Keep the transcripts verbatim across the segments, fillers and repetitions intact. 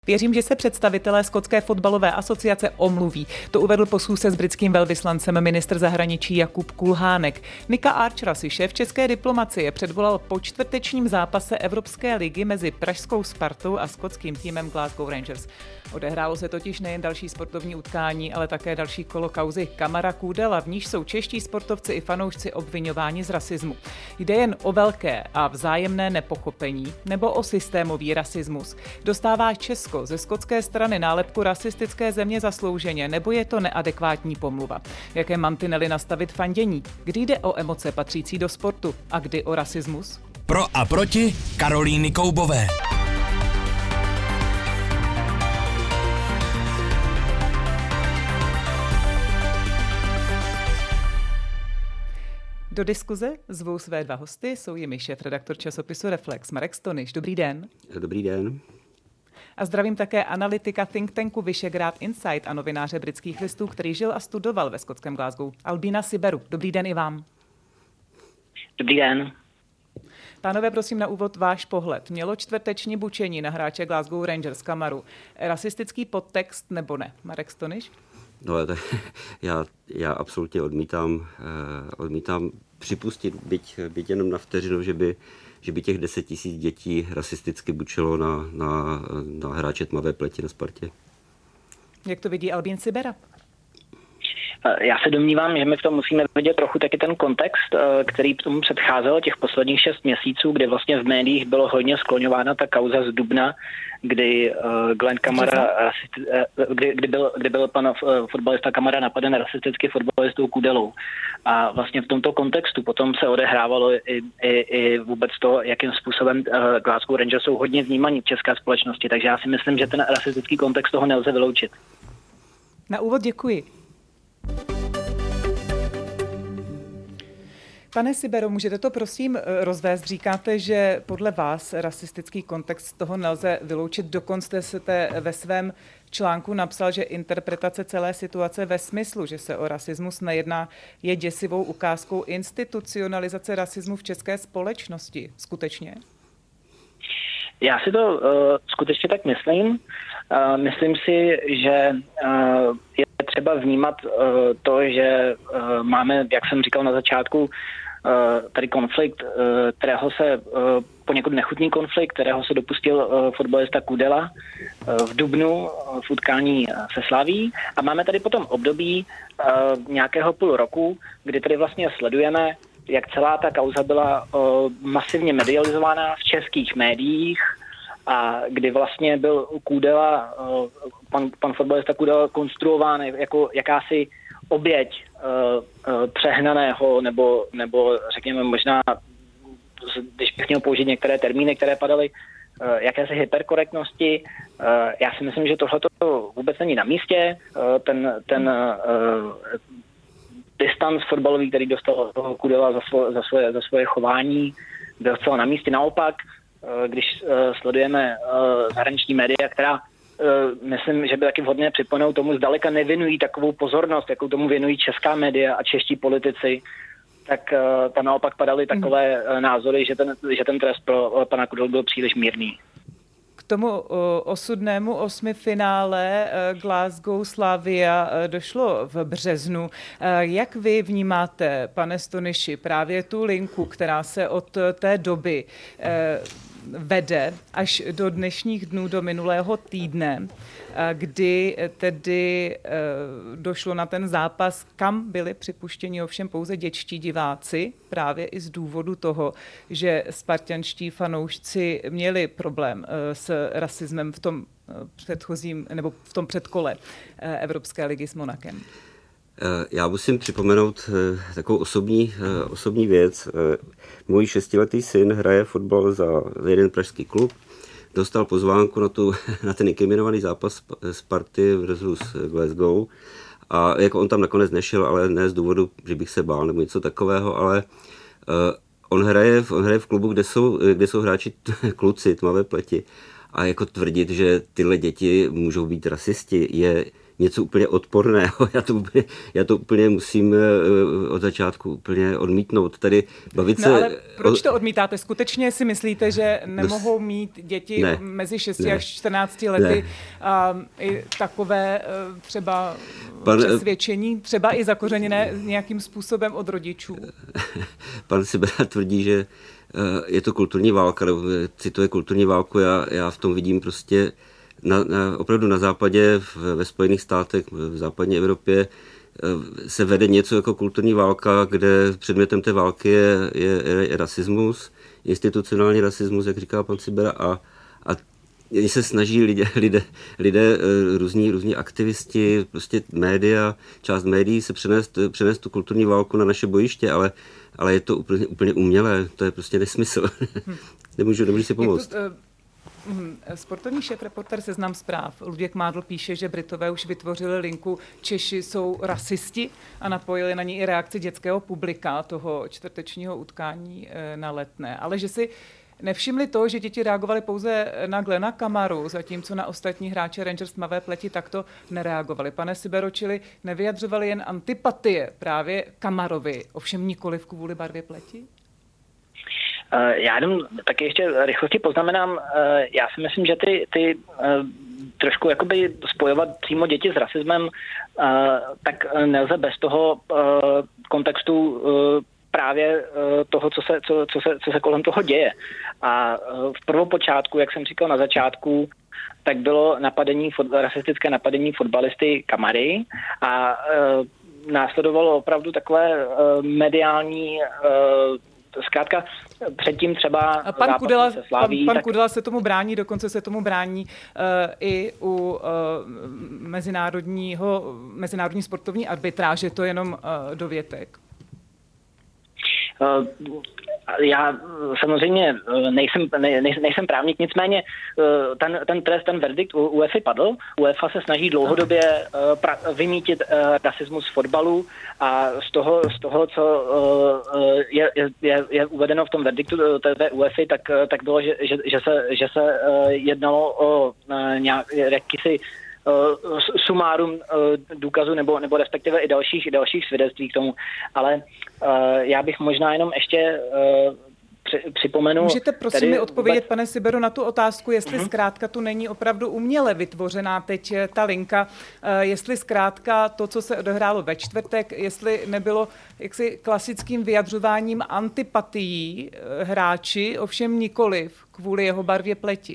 Věřím, že se představitelé Skotské fotbalové asociace omluví. To uvedl po schůzce s britským velvyslancem ministr zahraničí Jakub Kulhánek. Nika Archera si šéf české diplomacie předvolal po čtvrtečním zápase Evropské ligy mezi pražskou Spartou a skotským týmem Glasgow Rangers. Odehrálo se totiž nejen další sportovní utkání, ale také další kolo kauzy Kamara Kůdela, v níž jsou čeští sportovci i fanoušci obviňováni z rasismu. Jde jen o velké a vzájemné nepochopení nebo o systémový rasismus. Dostává Česko ze skotské strany nálepku rasistické země zaslouženě, nebo je to neadekvátní pomluva? Jaké mantinely nastavit fandění? Kdy jde o emoce patřící do sportu a kdy o rasismus? Pro a proti Karolíny Koubové. Do diskuze zvou své dva hosty, jsou jimi šéfredaktor časopisu Reflex Marek Stonyš. Dobrý den. Dobrý den. A zdravím také analytika think tanku Vyšegrad Insight a novináře Britských listů, který žil a studoval ve skotském Glasgow, Albína Siberu. Dobrý den i vám. Dobrý den. Pánové, prosím na úvod váš pohled. Mělo čtvrteční bučení na hráče Glasgow Rangers Kamaru rasistický podtext nebo ne? Marek Stonyš? No, to, já, já absolutně odmítám, eh, odmítám připustit, byť, byť jenom na vteřinu, že by, že by těch deset tisíc dětí rasisticky bučilo na, na, na hráče tmavé pleti na Spartě. Jak to vidí Albín Sibera? Já se domnívám, že my v tom musíme vidět trochu taky ten kontext, který tomu předcházel těch posledních šest měsíců, kdy vlastně v médiích bylo hodně skloňována ta kauza z dubna, kdy Glenn Kamara, kdy, kdy, byl, kdy byl pan fotbalista Kamara napaden rasisticky fotbalistou Kůdelou. A vlastně v tomto kontextu potom se odehrávalo i, i, i vůbec to, jakým způsobem Glasgow Rangers jsou hodně vnímaní v české společnosti. Takže já si myslím, že ten rasistický kontext toho nelze vyloučit. Na úvod děkuji. Pane Sibero, můžete to prosím rozvést? Říkáte, že podle vás rasistický kontext toho nelze vyloučit. Dokonce jste ve svém článku napsal, že interpretace celé situace ve smyslu, že se o rasismus nejedná, je děsivou ukázkou institucionalizace rasismu v české společnosti. Skutečně? Já si to uh, skutečně tak myslím. Uh, myslím si, že uh, je třeba vnímat uh, to, že uh, máme, jak jsem říkal na začátku, uh, tady konflikt, uh, kterého se, uh, poněkud nechutný konflikt, kterého se dopustil uh, fotbalista Kůdela uh, v dubnu uh, v utkání uh, se Slaví. A máme tady potom období uh, nějakého půl roku, kdy tady vlastně sledujeme, jak celá ta kauza byla uh, masivně medializována v českých médiích a kdy vlastně byl Kůdela, uh, pan, pan fotbalista Kůdela konstruován jako jakási oběť uh, uh, přehnaného nebo, nebo řekněme možná, když bych měl použít některé termíny, které padaly, uh, jakési hyperkorektnosti. Uh, já si myslím, že tohleto vůbec není na místě. Uh, ten ten uh, distanc fotbalový, který dostal Kůdela za, svo, za, svoje, za svoje chování, byl zcela na místě. Naopak, když sledujeme zahraniční média, která myslím, že by taky vhodné připomenout tomu, zdaleka nevěnují takovou pozornost, jakou tomu věnují česká média a čeští politici, tak tam naopak padaly takové názory, že ten, že ten trest pro pana Kůdelu byl příliš mírný. K tomu osudnému osmifinále Glasgow Slavia došlo v březnu. Jak vy vnímáte, pane Stonyši, právě tu linku, která se od té doby vede až do dnešních dnů, do minulého týdne, kdy tedy došlo na ten zápas, kam byli připuštěni ovšem pouze dětští diváci, právě i z důvodu toho, že spartanští fanoušci měli problém s rasismem v tom předchozím nebo v tom předkole Evropské ligy s Monakem. Já musím připomenout takovou osobní, osobní věc. Můj šestiletý syn hraje fotbal za jeden pražský klub. Dostal pozvánku na, tu, na ten inkriminovaný zápas Sparty versus Glasgow. A jako on tam nakonec nešel, ale ne z důvodu, že bych se bál nebo něco takového, ale on hraje, on hraje v klubu, kde jsou, kde jsou hráči kluci, tmavé pleti. A jako tvrdit, že tyhle děti můžou být rasisti, je něco úplně odporného. Já to úplně, já to úplně musím od začátku úplně odmítnout. Tady bavit se... No ale proč to odmítáte? Skutečně si myslíte, že nemohou mít děti ne, mezi šesti ne, až čtrnácti lety a i takové třeba Pan, přesvědčení, třeba i zakořeněné nějakým způsobem od rodičů? Pan Sibera tvrdí, že je to kulturní válka, nebo cituje kulturní válku, já, já v tom vidím prostě na, na, opravdu na západě, v, ve Spojených státech, v západní Evropě se vede něco jako kulturní válka, kde předmětem té války je, je, je rasismus, institucionální rasismus, jak říká pan Sibera, a, a se snaží lidé, lidé, lidé různí, různí aktivisti, prostě média, část médií se přenést, přenést tu kulturní válku na naše bojiště, ale, ale je to úplně, úplně umělé, to je prostě nesmysl. Hm. nemůžu, nemůžu si pomoct. Sportovní šéfreportér Seznam zpráv Luděk Mádl píše, že Britové už vytvořili linku Češi jsou rasisti a napojili na ní i reakci dětského publika toho čtvrtečního utkání na Letné. Ale že si nevšimli to, že děti reagovaly pouze na Glena Kamaru, zatímco na ostatní hráče Rangers tmavé pleti takto nereagovali. Pane Sibero, čili nevyjadřovali jen antipatie právě Kamarovi, ovšem nikoliv kvůli barvě pleti? Já jenom taky ještě rychlosti poznamenám, já si myslím, že ty, ty trošku jakoby spojovat přímo děti s rasismem, tak nelze bez toho kontextu právě toho, co se, co, co, se, co se kolem toho děje. A v prvopočátku, jak jsem říkal na začátku, tak bylo napadení, rasistické napadení fotbalisty Kamary a následovalo opravdu takové mediální zkrátka předtím třeba pan Kudela, se Slaví, pan, pan tak... Kudela se tomu brání, dokonce se tomu brání uh, i u uh, mezinárodního, mezinárodní sportovní arbitráže, to jenom uh, dovětek. Uh, já samozřejmě nejsem, ne, nejsem právník, nicméně ten, ten trest, ten verdikt u UEFA padl. UEFA se snaží dlouhodobě pra, vymítit rasismus v fotbalu a z toho, z toho co je, je, je uvedeno v tom verdiktu té UEFA, tak, tak bylo, že, že, že, se, že se jednalo o nějak, jakýsi sumárum důkazů nebo, nebo respektive i dalších, dalších svědectví k tomu. Ale uh, já bych možná jenom ještě uh, při, připomenul... Můžete prosím tady mi odpovědět, vůbec... pane Sibero, na tu otázku, jestli uh-huh. zkrátka tu není opravdu uměle vytvořená teď ta linka, uh, jestli zkrátka to, co se odehrálo ve čtvrtek, jestli nebylo jaksi klasickým vyjadřováním antipatií uh, hráči, ovšem nikoliv kvůli jeho barvě pleti.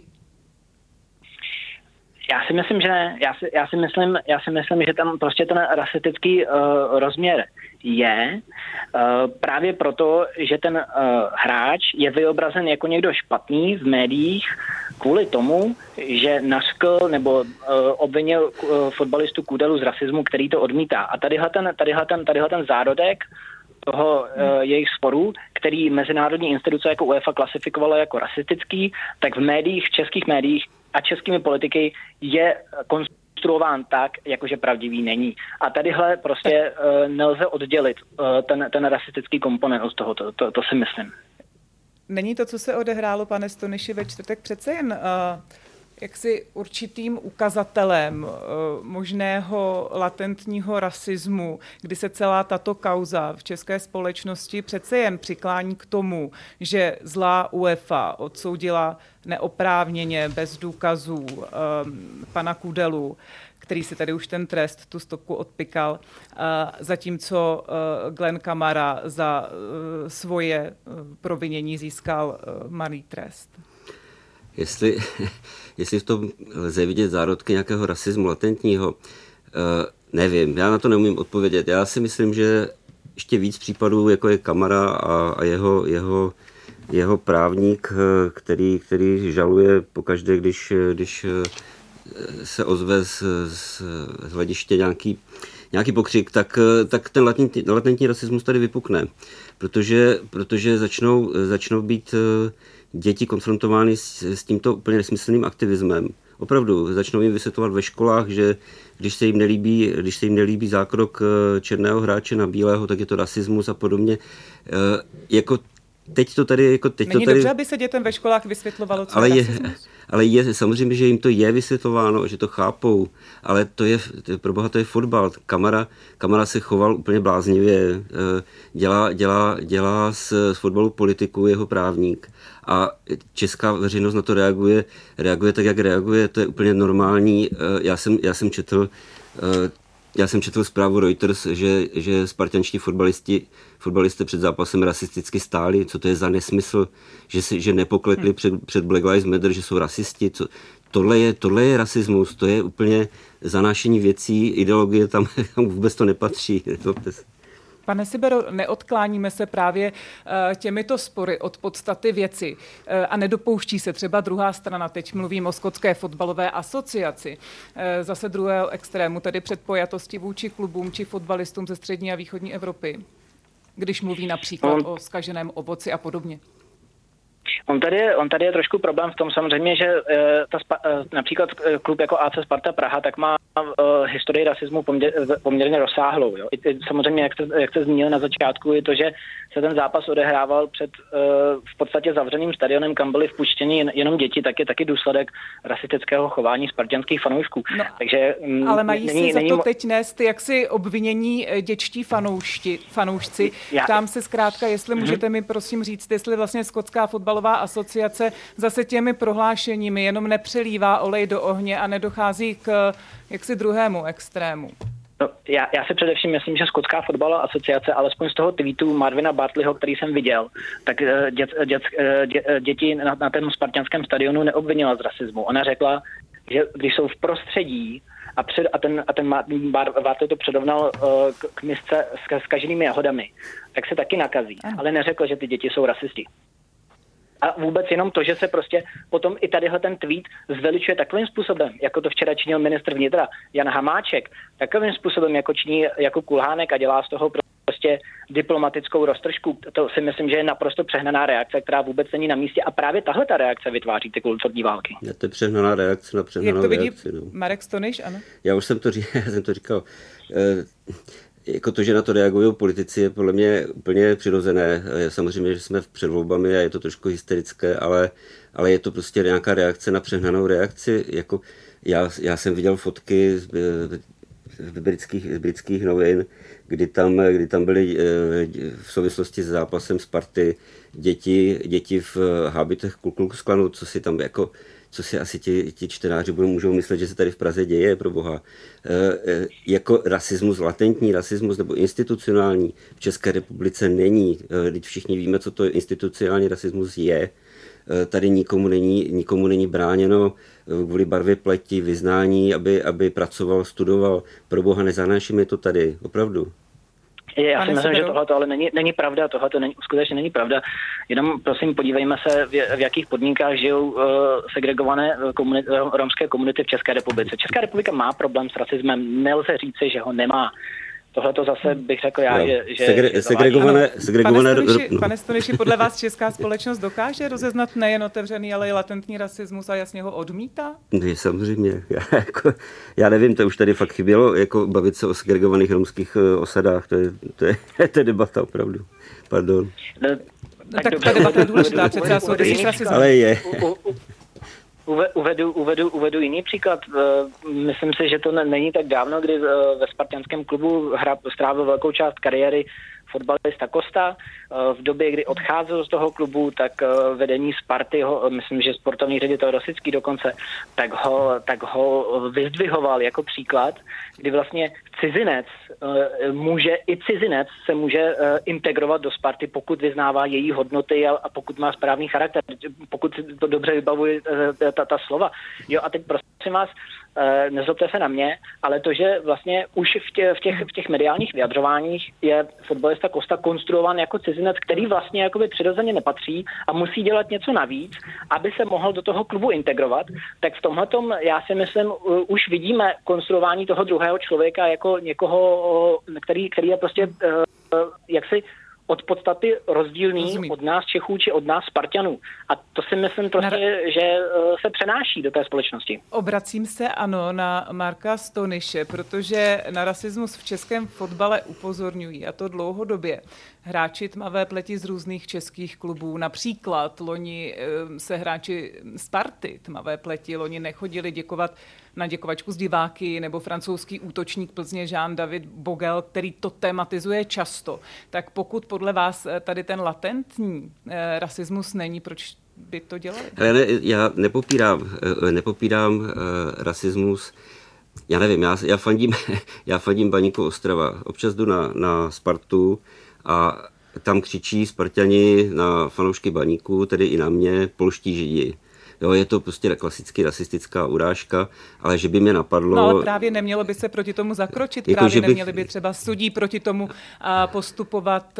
Já si myslím, že ne. Já si, já si, myslím, já si myslím, že tam prostě ten rasistický uh, rozměr je uh, právě proto, že ten uh, hráč je vyobrazen jako někdo špatný v médiích kvůli tomu, že nařkl nebo uh, obvinil uh, fotbalistu Kudelu z rasismu, který to odmítá. A tadyhle ten, tadyhle ten, tadyhle ten zárodek toho uh, jejich sporů, který mezinárodní instituce jako UEFA klasifikovala jako rasistický, tak v médiích, v českých médiích a českými politiky je konstruován tak, jakože pravdivý není. A tadyhle prostě uh, nelze oddělit uh, ten, ten rasistický komponent od toho, to, to, to si myslím. Není to, co se odehrálo, pane Stonyši, ve čtvrtek přece jen uh, jaksi určitým ukazatelem uh, možného latentního rasismu, kdy se celá tato kauza v české společnosti přece jen přiklání k tomu, že zlá UEFA odsoudila neoprávněně, bez důkazů um, pana Kudelu, který si tady už ten trest, tu stopku odpykal, uh, zatímco uh, Glenn Kamara za uh, svoje uh, provinění získal uh, malý trest. Jestli, jestli v tom lze vidět zárodky nějakého rasismu latentního, uh, nevím, já na to neumím odpovědět. Já si myslím, že ještě víc případů, jako je Kamara a, a jeho, jeho, jeho právník, který, který žaluje pokaždé, když, když se ozve z, z hlediště nějaký, nějaký pokřik, tak, tak ten latentní, latentní rasismus tady vypukne. Protože, protože začnou, začnou být děti konfrontovány s, s tímto úplně nesmyslným aktivismem. Opravdu, začnou jim vysvětlovat ve školách, že když se jim nelíbí, když se jim nelíbí zákrok černého hráče na bílého, tak je to rasismus a podobně. Jako teď to tady... Jako teď Není to tady... dobře, aby se dětem ve školách vysvětlovalo, co ale je je rasismus? ale je, samozřejmě, že jim to je vysvětlováno, že to chápou, ale to je, to, pro boha to je fotbal. Kamara, Kamara se choval úplně bláznivě, dělá, dělá, dělá z, z fotbalu politiku jeho právník a česká veřejnost na to reaguje, reaguje tak, jak reaguje, to je úplně normální. Já jsem, já jsem četl Já jsem četl zprávu Reuters, že, že spartanští fotbalisti, fotbalisté před zápasem rasisticky stáli. Co to je za nesmysl, že, si, že nepoklekli před, před Black Lives Matter, že jsou rasisti. Co, tohle, je, tohle je rasismus, to je úplně zanášení věcí, ideologie tam, tam vůbec to nepatří. Pane Sibero, neodkláníme se právě těmito spory od podstaty věci a nedopouští se třeba druhá strana, teď mluvím o Skotské fotbalové asociaci, zase druhého extrému, tedy předpojatosti vůči klubům či fotbalistům ze střední a východní Evropy, když mluví například o zkaženém ovoci a podobně? On tady, je, on tady je trošku problém v tom samozřejmě, že e, ta spa, e, například klub jako A C Sparta Praha tak má e, historii rasismu poměr, poměrně rozsáhlou. Jo. I, samozřejmě, jak jste, jak jste zmínil na začátku, je to, že se ten zápas odehrával před e, v podstatě zavřeným stadionem, kam byly vpuštěni jen, jenom děti, tak je taky důsledek rasistického chování spartanských fanoušků. No, Takže, m, ale mají není, si za není, to teď nést jaksi obvinění dětští fanoušti, fanoušci. Já, Ptám se zkrátka, jestli mm-hmm. můžete mi prosím říct, jestli vlastně Skotská fotbalová asociace zase těmi prohlášeními jenom nepřelívá olej do ohně a nedochází k jaksi druhému extrému. No, já, já si především myslím, že Skotská fotbalová asociace, alespoň z toho tweetu Marvina Bartleyho, který jsem viděl, tak dět, dět, dě, děti na, na tom spartanském stadionu neobvinila z rasismu. Ona řekla, že když jsou v prostředí a, před, a ten, a ten Bartley to předovnal uh, k, k misce s zkaženými jahodami, tak se taky nakazí. Ale neřekl, že ty děti jsou rasisti. A vůbec jenom to, že se prostě potom i tadyhle ten tweet zveličuje takovým způsobem, jako to včera činil ministr vnitra Jan Hamáček, takovým způsobem, jako činí jako Kulhánek a dělá z toho prostě diplomatickou roztržku. To si myslím, že je naprosto přehnaná reakce, která vůbec není na místě. A právě tahle ta reakce vytváří ty kulturní války. Je to přehnaná reakce na přehnanou reakci. Jak to reakci, vidí no. Marek Stonyš, ano? Já už jsem to, já jsem to říkal. E, Jako to, že na to reagují politici, je podle mě úplně přirozené. Samozřejmě, že jsme před volbami a je to trošku hysterické, ale, ale je to prostě nějaká reakce na přehnanou reakci. Jako já, já jsem viděl fotky z, z, britských, z britských novin, kdy tam, kdy tam byly v souvislosti s zápasem Sparty děti, děti v hábitech Ku Klux Klanu, co si tam jako co si asi ti, ti čtenáři budou, můžou myslet, že se tady v Praze děje, pro boha. E, e, jako rasismus, latentní rasismus nebo institucionální v České republice není. Teď e, všichni víme, co to institucionální rasismus je. E, tady nikomu není, nikomu není bráněno kvůli barvě pleti, vyznání, aby, aby pracoval, studoval. Pro boha, nezanášíme to tady, opravdu. Já si myslím, že tohle ale není, není pravda, tohle není, skutečně není pravda. Jenom prosím podívejme se, v, v jakých podmínkách žijou uh, segregované komunity, romské komunity v České republice. Česká republika má problém s rasismem, nelze říci, že ho nemá. Tohle to zase bych řekl já, no. že... že, Segre, že segregované... segregované pane Stonyši, no. pane Stonyši, podle vás česká společnost dokáže rozeznat nejen otevřený, ale i latentní rasismus a jasně ho odmítá? Ne, samozřejmě. Já, jako, já nevím, to už tady fakt chybělo, jako bavit se o segregovaných romských osadách. To je, to je, to je debata opravdu. Pardon. No, tak, tak ta debata je důležitá, přece já souvisí s rasismem. Ale je. Uvedu, uvedu, uvedu jiný příklad. Myslím si, že to není tak dávno, kdy ve spartanském klubu hra strávil velkou část kariéry fotbalista Costa. V době, kdy odcházel z toho klubu, tak vedení Sparty, ho, myslím, že sportovní ředitel Rosický dokonce, tak ho, tak ho vyzdvihoval jako příklad, kdy vlastně cizinec může, i cizinec se může integrovat do Sparty, pokud vyznává její hodnoty a, a pokud má správný charakter, pokud to dobře vybavuje ta, ta slova. Jo, a teď prosím vás, nezlobte se na mě, ale to, že vlastně už v těch, v těch, v těch mediálních vyjadřováních je fotbalista Costa konstruován jako cizinec, který vlastně jakoby přirozeně nepatří a musí dělat něco navíc, aby se mohl do toho klubu integrovat, tak v tomhletom já si myslím, už vidíme konstruování toho druhého člověka jako někoho, který, který je prostě jaksi od podstaty rozdílný Rozumím. od nás Čechů či od nás Spartanů. A to si myslím prostě, Na... že se přenáší do té společnosti. Obracím se, ano, na Marka Stonyše, protože na rasismus v českém fotbale upozorňují, a to dlouhodobě. Hráči tmavé pleti z různých českých klubů. Například loni se hráči Sparty tmavé pleti loni nechodili děkovat na děkovačku z diváky, nebo francouzský útočník Plzně Jean-David Bogel, který to tematizuje často. Tak pokud podle vás tady ten latentní eh, rasismus není, proč by to dělali? Já, ne, já nepopírám, nepopírám uh, rasismus. Já nevím, já, já, fandím, já fandím Baníku Ostrava. Občas jdu na, na Spartu a tam křičí Spartani na fanoušky Baníku, tedy i na mě, polští Židi. Jo, je to prostě klasicky rasistická urážka, ale že by mě napadlo... No ale právě nemělo by se proti tomu zakročit, jako, právě bych... neměli by třeba sudí proti tomu postupovat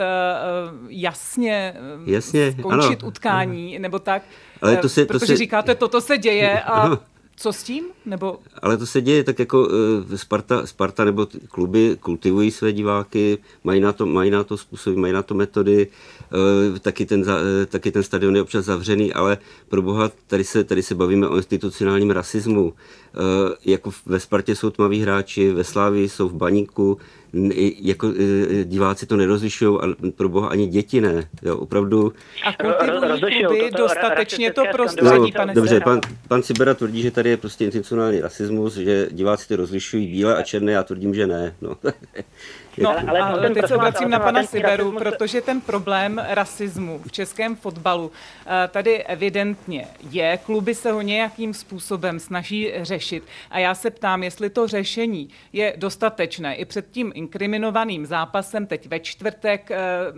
jasně, jasně skončit ano, utkání, ano. nebo tak, ale to se, protože to se... říkáte, toto se děje a... Aha. Co s tím? Nebo... Ale to se děje tak jako uh, Sparta, Sparta nebo kluby kultivují své diváky, mají na to, mají na to způsoby, mají na to metody, uh, taky, ten, uh, taky ten stadion je občas zavřený, ale pro boha, tady se, tady se bavíme o institucionálním rasismu. Uh, jako ve Spartě jsou tmaví hráči, ve Slávii jsou v Baníku, jako diváci to nerozlišují a pro boha ani děti ne. Jo, opravdu. A kultivují kluby dostatečně to prostředí, no, pane dobře, pan, pan Cibera tvrdí, že tady je prostě institucionální rasismus, že diváci to rozlišují bílé a černé, já tvrdím, že ne. No. No, ale, ale teď se obracím na pana Siberu, protože ten problém rasismu v českém fotbalu tady evidentně je. Kluby se ho nějakým způsobem snaží řešit. A já se ptám, jestli to řešení je dostatečné. I před tím inkriminovaným zápasem teď ve čtvrtek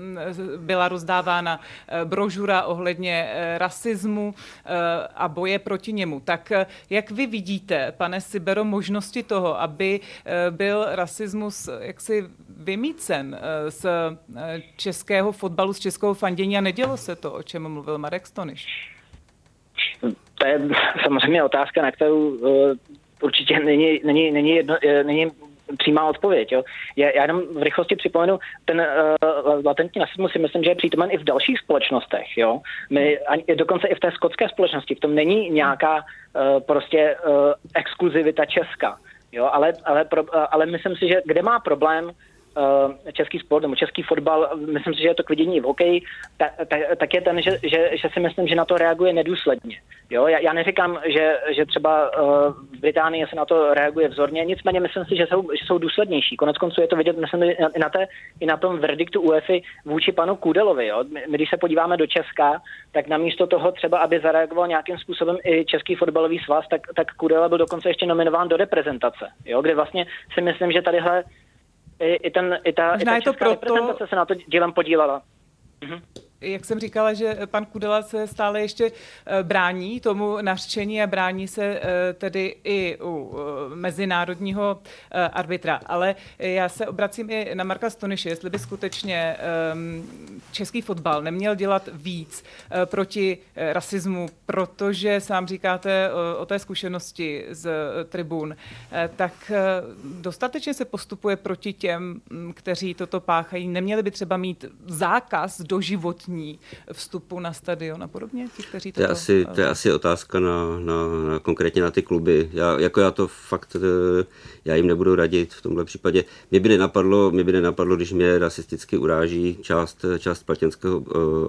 byla rozdávána brožura ohledně rasismu a boje proti němu. Tak jak vy vidíte, pane Sibero, možnosti toho, aby byl rasismus jaksi vymýcen z českého fotbalu, z českého fandění a nedělo se to, o čem mluvil Marek Stonyš? To je samozřejmě otázka, na kterou uh, určitě není, není, není, jedno, není přímá odpověď. Jo. Já, já jenom v rychlosti připomenu, ten uh, latentní rasismus si myslím, že je přítomen i v dalších společnostech. Jo. My, ani, dokonce i v té skotské společnosti, v tom není nějaká uh, prostě uh, exkluzivita Česka. Jo, ale, ale, pro, ale myslím si, že kde má problém český sport nebo český fotbal, myslím si, že je to k vidění v hokeji, tak, tak, tak je ten, že, že, že si myslím, že na to reaguje nedůsledně. Jo? Já, já neříkám, že, že třeba uh, v Británii se na to reaguje vzorně, nicméně myslím si, že jsou, že jsou důslednější. Konec konců je to vidět, myslím, i na, té, i na tom verdiktu UEFA vůči panu Kudelovi. Jo? My, my, když se podíváme do Česka, tak namísto toho třeba, aby zareagoval nějakým způsobem i Český fotbalový svaz, tak, tak Kudela byl dokonce ještě nominován do reprezentace, jo? Kde vlastně si myslím, že tadyhle I, i, ten, i ta, i ta česká proto... reprezentace se na to dílem podílela. Mhm. Jak jsem říkala, že pan Kudela se stále ještě brání tomu nařčení a brání se tedy i u mezinárodního arbitra. Ale já se obracím i na Marka Stonyše, jestli by skutečně český fotbal neměl dělat víc proti rasismu, protože sám říkáte o té zkušenosti z tribun, tak dostatečně se postupuje proti těm, kteří toto páchají. Neměli by třeba mít zákaz doživotní vstupu na stadion a podobně? Ti, kteří to, je asi, to je asi otázka na, na, na konkrétně na ty kluby. Já, jako já to fakt, já jim nebudu radit v tomhle případě. Mě by nenapadlo, mě by nenapadlo, když mě rasisticky uráží část, část spartanského uh,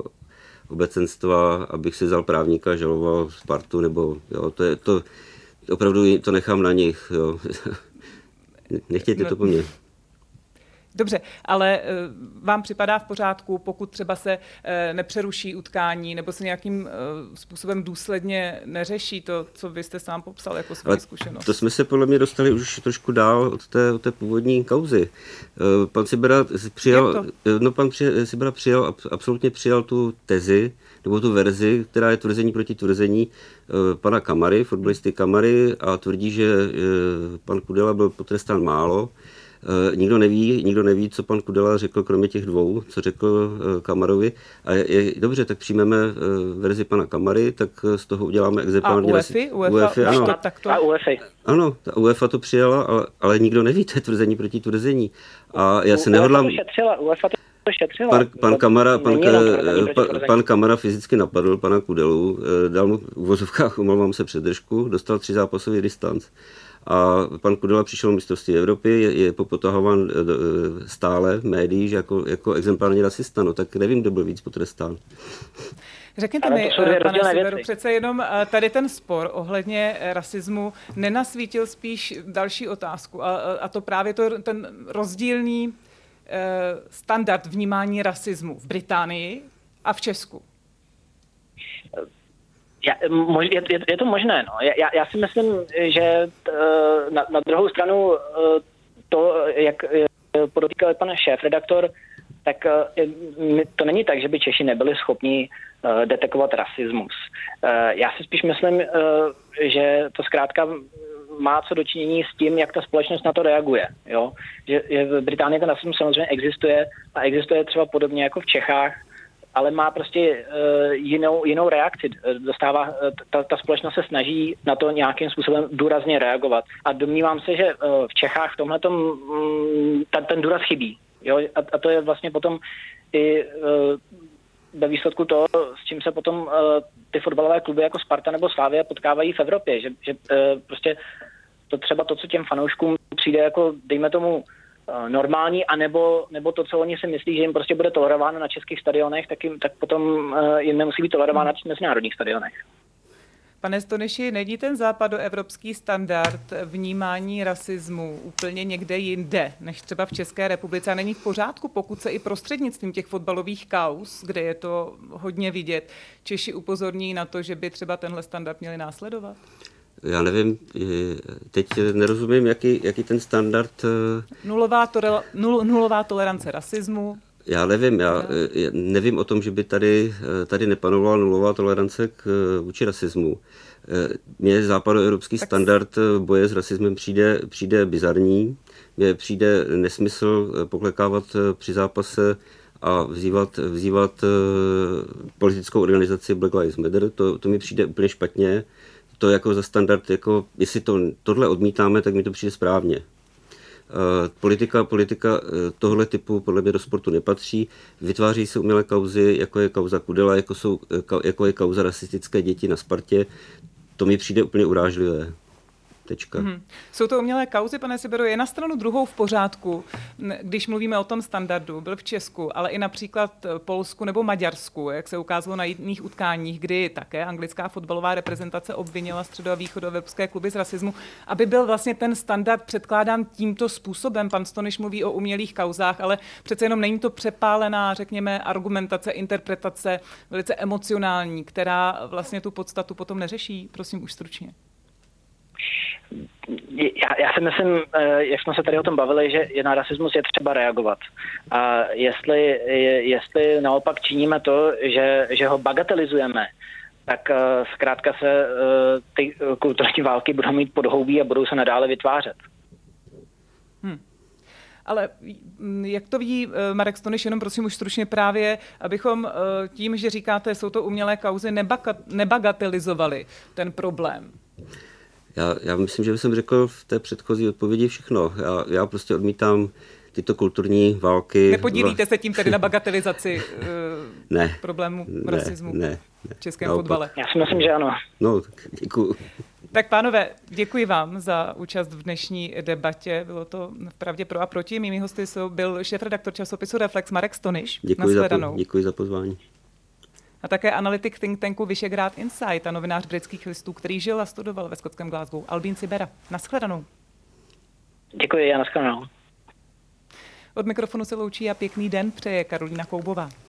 obecenstva, abych si vzal právníka, žaloval Spartu, nebo jo, to je to, opravdu to nechám na nich. Jo. Nechtějte no. to po mně. Dobře, ale vám připadá v pořádku, pokud třeba se nepřeruší utkání nebo se nějakým způsobem důsledně neřeší to, co vy jste sám popsal jako svou zkušenost? To jsme se podle mě dostali už trošku dál od té, od té původní kauzy. Pan Sibera přijal, no pan Sibera přijal, absolutně přijal tu tezi, nebo tu verzi, která je tvrzení proti tvrzení pana Kamary, fotbalisty Kamary, a tvrdí, že pan Kudela byl potrestán málo. Uh, nikdo neví, nikdo neví, co pan Kudela řekl, kromě těch dvou, co řekl uh, Kamarovi. A je, je dobře, tak přijmeme uh, verzi pana Kamary, tak z toho uděláme exemplární... A UEFA? UEFA, ano. To, tak to... A UEFA. Ano, ta UEFA to přijala, ale, ale nikdo neví, to je tvrzení proti tvrzení. A já se nehodlám... UEFA to šetřila, UEFA to to šetřilo. Pan, pan, Kamara, pan, pan, pan Kamara fyzicky napadl pana Kudelu, dal mu v uvozovkách, omlouvám se, předržku, dostal tři zápasový distanc. A pan Kudela přišel mistrovství Evropy, je, je popotahován stále v médiích jako, jako exemplární rasista, no tak nevím, kdo byl víc potrestán. Řekněte mi, pane Siberu, přece jenom tady ten spor ohledně rasismu nenasvítil spíš další otázku, a, a to právě to, ten rozdílný eh, standard vnímání rasismu v Británii a v Česku. Já, je, je, je to možné, no. Já, já si myslím, že na, na druhou stranu to, jak podotýkal pan šéfredaktor, tak to není tak, že by Češi nebyli schopni detekovat rasismus. Já si spíš myslím, že to zkrátka má co dočinění s tím, jak ta společnost na to reaguje. Jo? Že, že v Británii ten rasismus samozřejmě existuje a existuje třeba podobně jako v Čechách, ale má prostě uh, jinou, jinou reakci. Dostává, ta, ta společnost se snaží na to nějakým způsobem důrazně reagovat. A domnívám se, že uh, v Čechách v tomhletom um, ta, ten důraz chybí. Jo? A, a to je vlastně potom i uh, ve výsledku toho, s čím se potom uh, ty fotbalové kluby jako Sparta nebo Slavia potkávají v Evropě. Že, že uh, prostě to třeba to, co těm fanouškům přijde jako, dejme tomu, normální, anebo nebo to, co oni si myslí, že jim prostě bude tolerováno na českých stadionech, tak, jim, tak potom jim nemusí být tolerováno na mezinárodních stadionech. Pane Stonyši, není ten západoevropský standard vnímání rasismu úplně někde jinde, než třeba v České republice? A není v pořádku, pokud se i prostřednictvím těch fotbalových kauz, kde je to hodně vidět, Češi upozorní na to, že by třeba tenhle standard měli následovat? Já nevím, teď nerozumím, jaký, jaký ten standard... Nulová, tore, nul, nulová tolerance rasismu. Já nevím, já nevím o tom, že by tady, tady nepanovala nulová tolerance k, vůči rasismu. Mně západoevropský tak... standard boje s rasismem přijde, přijde bizarní, mně přijde nesmysl poklekávat při zápase a vzývat, vzývat politickou organizaci Black Lives Matter, to, to mi přijde úplně špatně. To jako za standard, jako jestli to, tohle odmítáme, tak mi to přijde správně. Uh, politika, politika tohle typu podle mě do sportu nepatří. Vytváří se umělé kauzy, jako je kauza Kudela, jako, jsou, jako je kauza rasistické děti na Spartě. To mi přijde úplně urážlivé. Tečka. Hmm. Jsou to umělé kauzy, pane Siberu, je na stranu druhou v pořádku, když mluvíme o tom standardu, byl v Česku, ale i například Polsku nebo Maďarsku, jak se ukázalo na jiných utkáních, kdy také anglická fotbalová reprezentace obvinila středo- a východoevropské kluby z rasismu, aby byl vlastně ten standard předkládán tímto způsobem. Pan Stonyš mluví o umělých kauzách, ale přece jenom není to přepálená, řekněme, argumentace, interpretace, velice emocionální, která vlastně tu podstatu potom neřeší. Prosím, už stručně. Já, já si myslím, jak jsme se tady o tom bavili, že na rasismus je třeba reagovat. A jestli, jestli naopak činíme to, že, že ho bagatelizujeme, tak zkrátka se ty kulturní války budou mít podhoubí a budou se nadále vytvářet. Hmm. Ale jak to vidí Marek Stonyš, jenom prosím už stručně právě, abychom tím, že říkáte, jsou to umělé kauzy, nebagatelizovali ten problém? Já, já myslím, že jsem řekl v té předchozí odpovědi všechno. Já, já prostě odmítám tyto kulturní války. Nepodílíte se tím tedy na bagatelizaci uh, ne, problému ne, rasismu ne, ne, v českém naopak. fotbale? Já si myslím, že ano. No, tak děkuju. Tak pánové, děkuji vám za účast v dnešní debatě. Bylo to vpravdě pro a proti. Mými hosty jsou byl šéfredaktor časopisu Reflex Marek Stonyš. Děkuji za, po, děkuji za pozvání. A také analytik think tanku Vyšegrad Insight a novinář Britských listů, který žil a studoval ve skotském Glasgow, Albín Cibera. Naschledanou. Děkuji a naschledanou. Od mikrofonu se loučí a pěkný den přeje Karolína Koubová.